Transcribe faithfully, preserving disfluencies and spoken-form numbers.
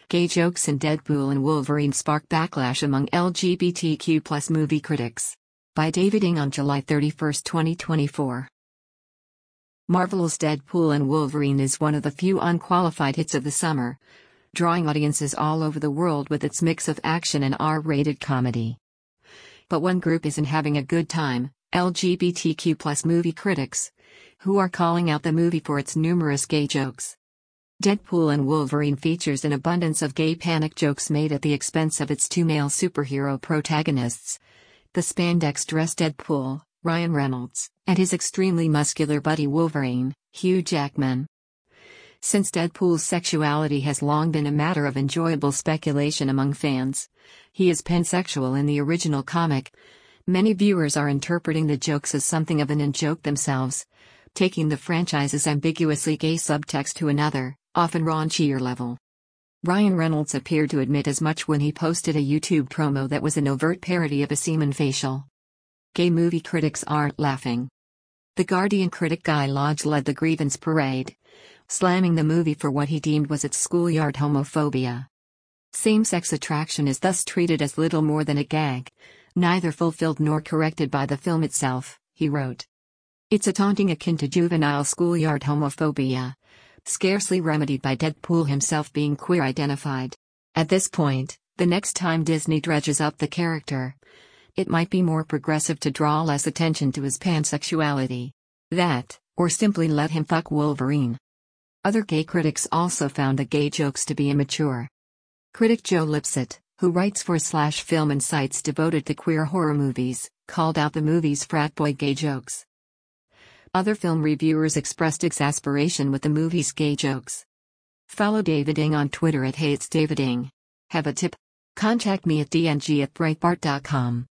Gay jokes in Deadpool and Wolverine spark backlash among L G B T Q plus movie critics. By David Ng on July thirty-first, twenty twenty-four. Marvel's Deadpool and Wolverine is one of the few unqualified hits of the summer, drawing audiences all over the world with its mix of action and R-rated comedy. But one group isn't having a good time: L G B T Q plus movie critics, who are calling out the movie for its numerous gay jokes. Deadpool and Wolverine features an abundance of gay panic jokes made at the expense of its two male superhero protagonists: the spandex-dressed Deadpool, Ryan Reynolds, and his extremely muscular buddy Wolverine, Hugh Jackman. Since Deadpool's sexuality has long been a matter of enjoyable speculation among fans, he is pansexual in the original comic. Many viewers are interpreting the jokes as something of an in-joke themselves, taking the franchise's ambiguously gay subtext to another, often raunchier level. Ryan Reynolds appeared to admit as much when he posted a YouTube promo that was an overt parody of a semen facial. Gay movie critics aren't laughing. The Guardian critic Guy Lodge led the grievance parade, slamming the movie for what he deemed was its schoolyard homophobia. Same-sex attraction is thus treated as little more than a gag, neither fulfilled nor corrected by the film itself, he wrote. It's a taunting akin to juvenile schoolyard homophobia, scarcely remedied by Deadpool himself being queer-identified. At this point, the next time Disney dredges up the character, it might be more progressive to draw less attention to his pansexuality. That, or simply let him fuck Wolverine. Other gay critics also found the gay jokes to be immature. Critic Joe Lipsett, who writes for Slash Film and sites devoted to queer horror movies, called out the movie's frat boy gay jokes. Other film reviewers expressed exasperation with the movie's gay jokes. Follow David Ng on Twitter at HatesDavidIng. Have a tip? Contact me at d n g at breitbart dot com.